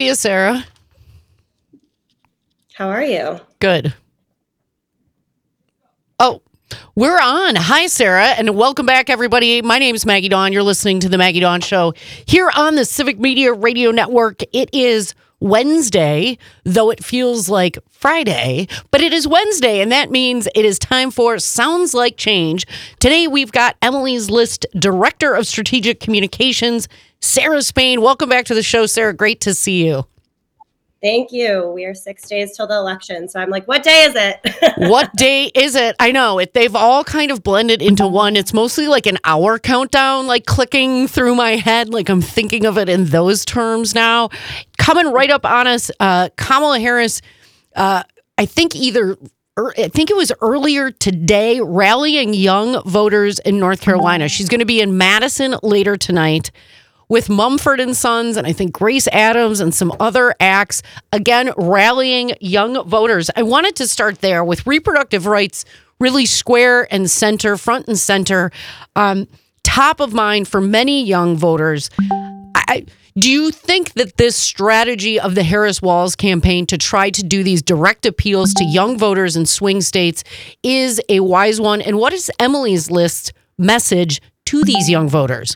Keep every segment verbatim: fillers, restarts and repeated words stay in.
you, Sarah? How are you? Good. Oh, we're on. Hi, Sarah, and welcome back, everybody. My name is Maggie Dawn. You're listening to The Maggie Dawn Show here on the Civic Media Radio Network. It is Wednesday, though it feels like Friday, but it is Wednesday, and that means it is time for Sounds Like Change. Today, we've got Emily's List Director of Strategic Communications, Sarah Spain. Welcome back to the show, Sarah. Great to see you. Thank you. We are six days till the election. So I'm like, what day is it? What day is it? I know it. They've all kind of blended into one. It's mostly like an hour countdown, like clicking through my head. Like I'm thinking of it in those terms now. Coming right up on us, uh, Kamala Harris, uh, I think either, er, I think it was earlier today, rallying young voters in North Carolina. She's going to be in Madison later tonight with Mumford and Sons, and I think Grace Adams and some other acts, again, rallying young voters. I wanted to start there with reproductive rights really square and center, front and center, um, top of mind for many young voters. I, do you think that this strategy of the Harris-Walz campaign to try to do these direct appeals to young voters in swing states is a wise one? And what is Emily's List message to these young voters?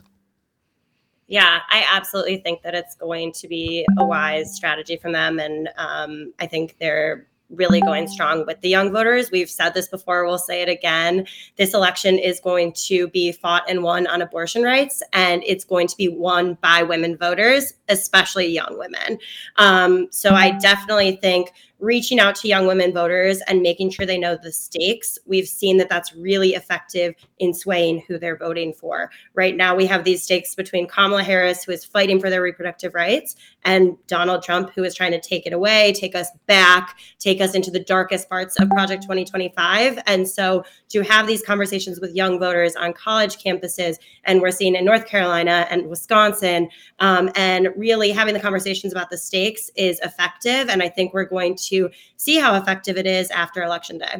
Yeah, I absolutely think that it's going to be a wise strategy from them. And um, I think they're really going strong with the young voters. We've said this before, we'll say it again. This election is going to be fought and won on abortion rights, and it's going to be won by women voters, especially young women. Um, so I definitely think reaching out to young women voters and making sure they know the stakes, we've seen that that's really effective in swaying who they're voting for. Right now, we have these stakes between Kamala Harris, who is fighting for their reproductive rights, and Donald Trump, who is trying to take it away, take us back, take us into the darkest parts of Project twenty twenty-five. And so to have these conversations with young voters on college campuses, and we're seeing in North Carolina and Wisconsin, um, and really having the conversations about the stakes is effective. And I think we're going to to see how effective it is after Election Day.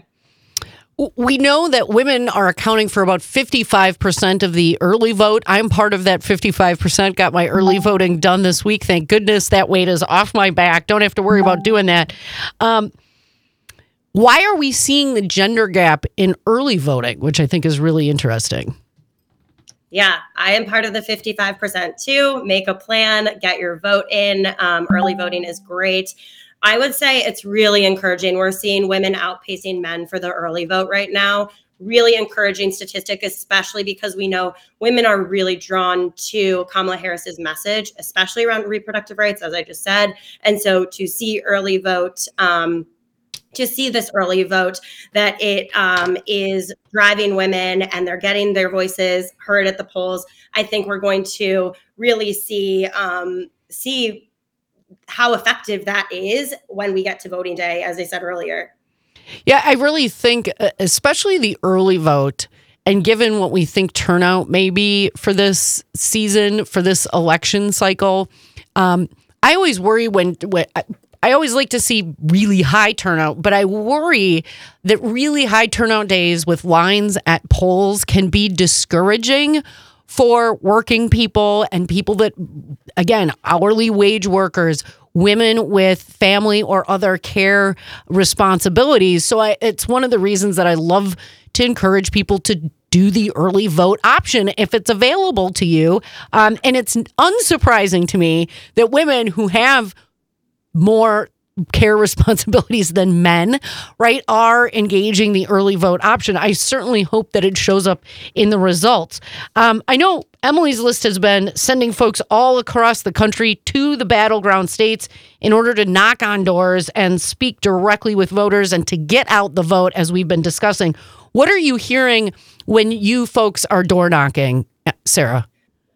We know that women are accounting for about fifty-five percent of the early vote. I'm part of that fifty-five percent, got my early voting done this week. Thank goodness that weight is off my back. Don't have to worry about doing that. Um, why are we seeing the gender gap in early voting, which I think is really interesting? Yeah, I am part of the fifty-five percent too. Make a plan, get your vote in. Um, early voting is great. I would say it's really encouraging. We're seeing women outpacing men for the early vote right now. Really encouraging statistic, especially because we know women are really drawn to Kamala Harris's message, especially around reproductive rights, as I just said. And so to see early vote, um, to see this early vote, that it um, is driving women and they're getting their voices heard at the polls, I think we're going to really see um, see how effective that is when we get to voting day, as I said earlier. Yeah, I really think, especially the early vote, and given what we think turnout may be for this season, for this election cycle, um, I always worry when, when I always like to see really high turnout, but I worry that really high turnout days with lines at polls can be discouraging for working people and people that, again, hourly wage workers, women with family or other care responsibilities. So I, it's one of the reasons that I love to encourage people to do the early vote option if it's available to you. Um, and it's unsurprising to me that women who have more care responsibilities than men, right, are engaging the early vote option. I certainly hope that it shows up in the results. Um, I know Emily's List has been sending folks all across the country to the battleground states in order to knock on doors and speak directly with voters and to get out the vote, as we've been discussing. What are you hearing when you folks are door knocking, Sarah?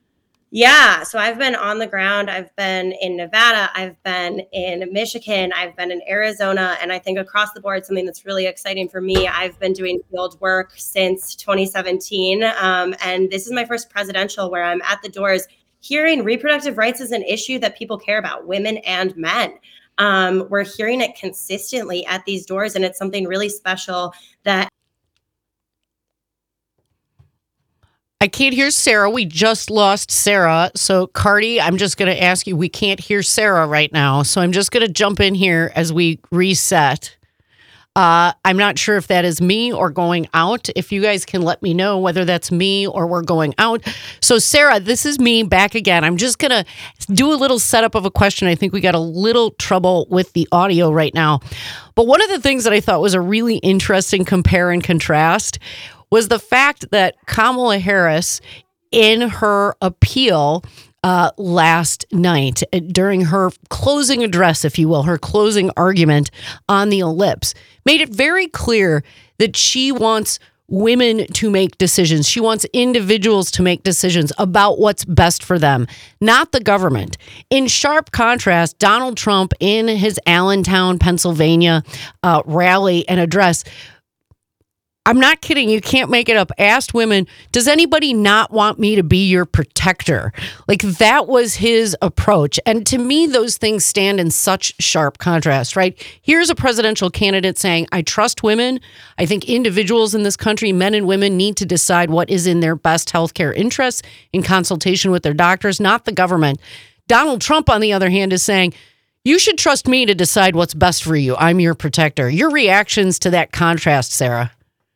Yeah, so I've been on the ground. I've been in Nevada. I've been in Michigan. I've been in Arizona. And I think across the board, something that's really exciting for me, I've been doing field work since twenty seventeen. Um, and this is my first presidential where I'm at the doors hearing reproductive rights is an issue that people care about, women and men. Um, we're hearing it consistently at these doors. And it's something really special that I can't hear Sarah. We just lost Sarah. So, Cardi, I'm just going to ask you, we can't hear Sarah right now. So I'm just going to jump in here as we reset. Uh, I'm not sure if that is me or going out. If you guys can let me know whether that's me or we're going out. So, Sarah, this is me back again. I'm just going to do a little setup of a question. I think we got a little trouble with the audio right now. But one of the things that I thought was a really interesting compare and contrast was the fact that Kamala Harris, in her appeal uh, last night, during her closing address, if you will, her closing argument on the ellipse, made it very clear that she wants women to make decisions. She wants individuals to make decisions about what's best for them, not the government. In sharp contrast, Donald Trump, in his Allentown, Pennsylvania uh, rally and address, I'm not kidding. You can't make it up. Asked women, does anybody not want me to be your protector? Like, that was his approach. And to me, those things stand in such sharp contrast, right? Here's a presidential candidate saying, I trust women. I think individuals in this country, men and women, need to decide what is in their best healthcare interests in consultation with their doctors, not the government. Donald Trump, on the other hand, is saying, you should trust me to decide what's best for you. I'm your protector. Your reactions to that contrast, Sarah?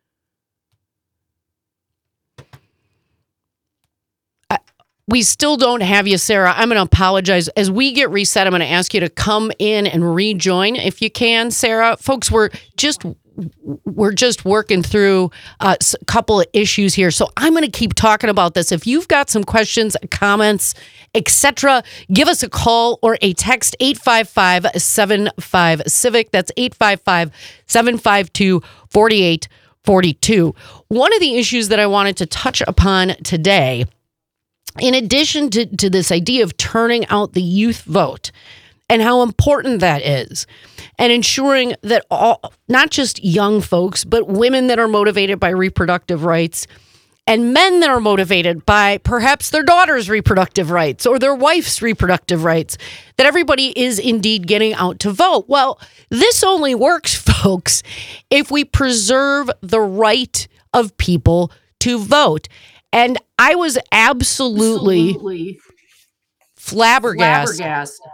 We still don't have you, Sarah. I'm going to apologize. As we get reset, I'm going to ask you to come in and rejoin if you can, Sarah. Folks, we're just we're just working through a couple of issues here. So I'm going to keep talking about this. If you've got some questions, comments, et cetera, give us a call or a text, eight five five, seven five, CIVIC. That's eight five five, seven five two, four eight four two. One of the issues that I wanted to touch upon today, in addition to, to this idea of turning out the youth vote and how important that is, and ensuring that all, not just young folks, but women that are motivated by reproductive rights and men that are motivated by perhaps their daughter's reproductive rights or their wife's reproductive rights, that everybody is indeed getting out to vote. Well, this only works, folks, if we preserve the right of people to vote. And I was absolutely, absolutely flabbergasted, flabbergasted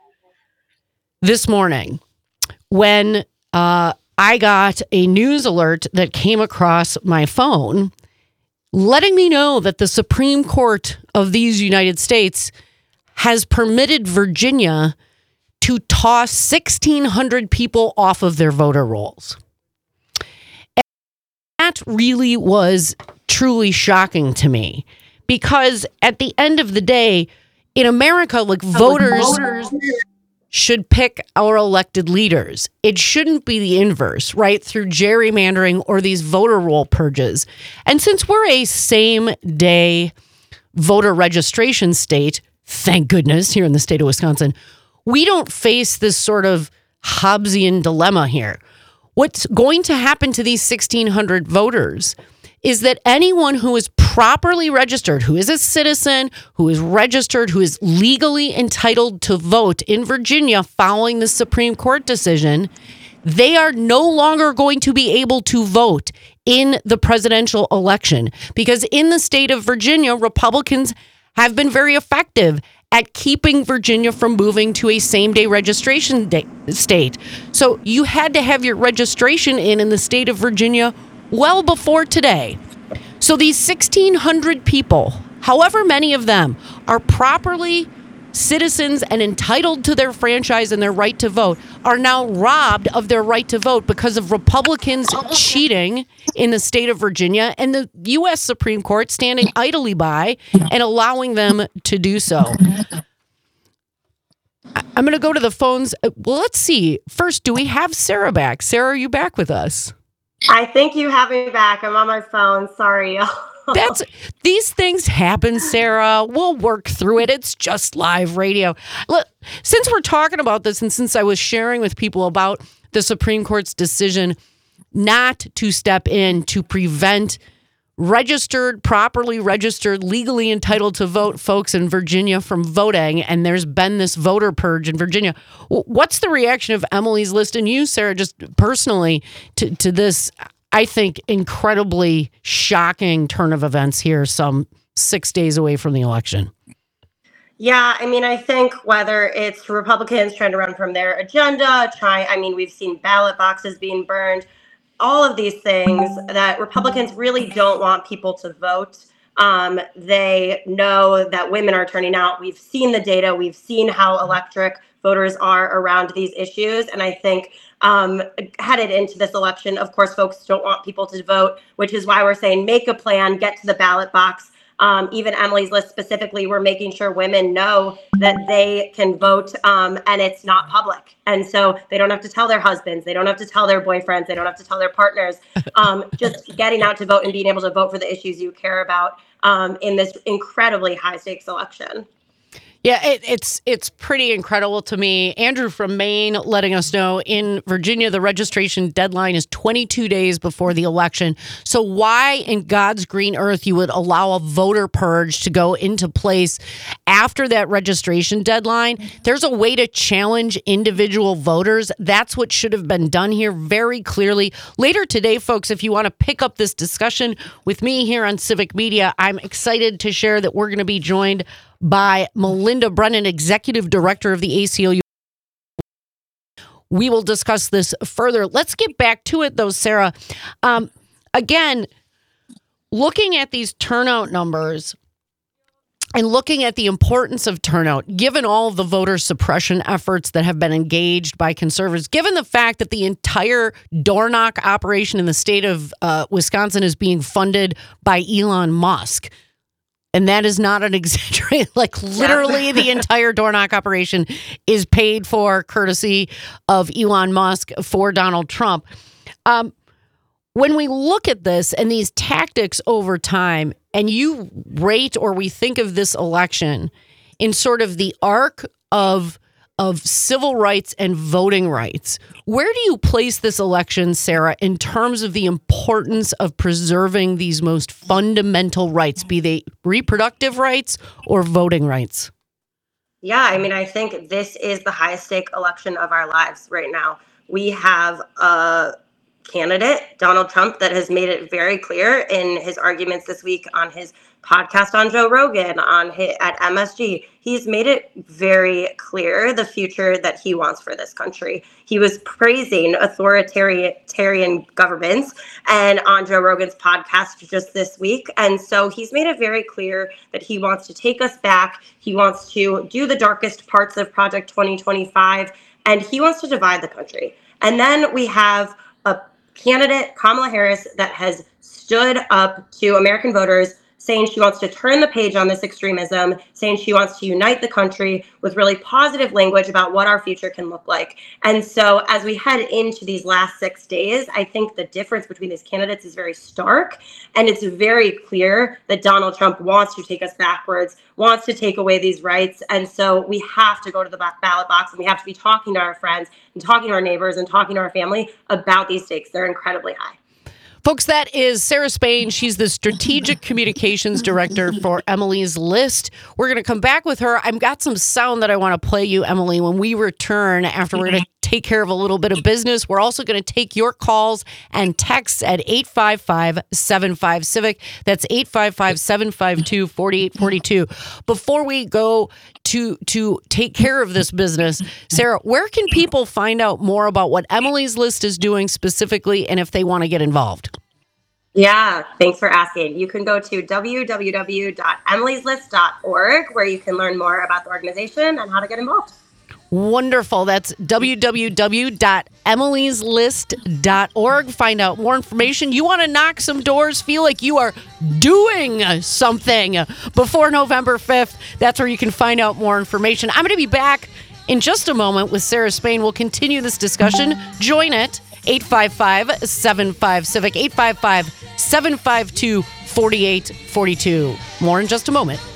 this morning when uh, I got a news alert that came across my phone letting me know that the Supreme Court of these United States has permitted Virginia to toss sixteen hundred people off of their voter rolls. And that really was truly shocking to me, because at the end of the day, in America, like, voters, voters should pick our elected leaders. It shouldn't be the inverse, right? Through gerrymandering or these voter roll purges. And since we're a same day voter registration state, thank goodness, here in the state of Wisconsin, we don't face this sort of Hobbesian dilemma here. What's going to happen to these sixteen hundred voters is that anyone who is properly registered, who is a citizen, who is registered, who is legally entitled to vote in Virginia following the Supreme Court decision, they are no longer going to be able to vote in the presidential election. Because in the state of Virginia, Republicans have been very effective at keeping Virginia from moving to a same-day registration day, state. So you had to have your registration in in the state of Virginia well before today. So these sixteen hundred people, however many of them are properly citizens and entitled to their franchise and their right to vote, are now robbed of their right to vote because of Republicans cheating in the state of Virginia and the U S Supreme Court standing idly by and allowing them to do so. I'm going to go to the phones. Well, let's see. First, do we have Sarah back? Sarah, are you back with us? I think you have me back. I'm on my phone. Sorry. That's these things happen, Sarah. We'll work through it. It's just live radio. Look, since we're talking about this, and since I was sharing with people about the Supreme Court's decision not to step in to prevent registered, properly registered, legally entitled to vote folks in Virginia from voting, and there's been this voter purge in Virginia. What's the reaction of Emily's List and you, Sarah, just personally to, to this? I think, incredibly shocking turn of events here, some six days away from the election. Yeah, I mean, I think whether it's Republicans trying to run from their agenda, trying, I mean, we've seen ballot boxes being burned, all of these things that Republicans really don't want people to vote. Um, they know that women are turning out. We've seen the data. We've seen how electric voters are around these issues. And I think um, headed into this election, of course, folks don't want people to vote, which is why we're saying make a plan, get to the ballot box. Um, even Emily's List specifically, we're making sure women know that they can vote um, and it's not public. And so they don't have to tell their husbands, they don't have to tell their boyfriends, they don't have to tell their partners. Um, just getting out to vote and being able to vote for the issues you care about um, in this incredibly high stakes election. Yeah, it, it's it's pretty incredible to me. Andrew from Maine letting us know in Virginia, the registration deadline is twenty-two days before the election. So why in God's green earth you would allow a voter purge to go into place after that registration deadline? There's a way to challenge individual voters. That's what should have been done here very clearly. Later today, folks, if you want to pick up this discussion with me here on Civic Media, I'm excited to share that we're going to be joined by Melinda Brennan, Executive Director of the A C L U. We will discuss this further. Let's get back to it, though, Sarah. Um, again, looking at these turnout numbers and looking at the importance of turnout, given all of the voter suppression efforts that have been engaged by conservatives, given the fact that the entire door knock operation in the state of uh, Wisconsin is being funded by Elon Musk. And that is not an exaggeration. Like literally the entire door knock operation is paid for courtesy of Elon Musk for Donald Trump. Um, when we look at this and these tactics over time, and you rate or we think of this election in sort of the arc of of civil rights and voting rights, where do you place this election, Sarah, in terms of the importance of preserving these most fundamental rights, be they reproductive rights or voting rights? Yeah, I mean, I think this is the highest stake election of our lives right now. We have a candidate, Donald Trump, that has made it very clear in his arguments this week on his podcast on Joe Rogan, on his, at M S G. He's made it very clear the future that he wants for this country. He was praising authoritarian governments and on Joe Rogan's podcast just this week. And so he's made it very clear that he wants to take us back. He wants to do the darkest parts of Project twenty twenty-five, and he wants to divide the country. And then we have a candidate, Kamala Harris, that has stood up to American voters, saying she wants to turn the page on this extremism, saying she wants to unite the country with really positive language about what our future can look like. And so as we head into these last six days, I think the difference between these candidates is very stark. And it's very clear that Donald Trump wants to take us backwards, wants to take away these rights. And so we have to go to the ballot box and we have to be talking to our friends and talking to our neighbors and talking to our family about these stakes. They're incredibly high. Folks, that is Sarah Spain. She's the Strategic Communications Director for Emily's List. We're going to come back with her. I've got some sound that I want to play you, Emily, when we return after we're going to take care of a little bit of business. We're also going to take your calls and texts at eight five five, seven five, CIVIC. That's eight five five, seven five two, four eight four two. Before we go to to take care of this business, Sarah, where can people find out more about what Emily's List is doing specifically and if they want to get involved? Yeah, thanks for asking. You can go to w w w dot emilys list dot org where you can learn more about the organization and how to get involved. Wonderful. That's w w w dot emilys list dot org. Find out more information. You want to knock some doors, feel like you are doing something before November fifth. That's where you can find out more information. I'm going to be back in just a moment with Sarah Spain. We'll continue this discussion. Join it. eight five five, seven five, CIVIC, eight five five, seven five two, four eight four two. More in just a moment.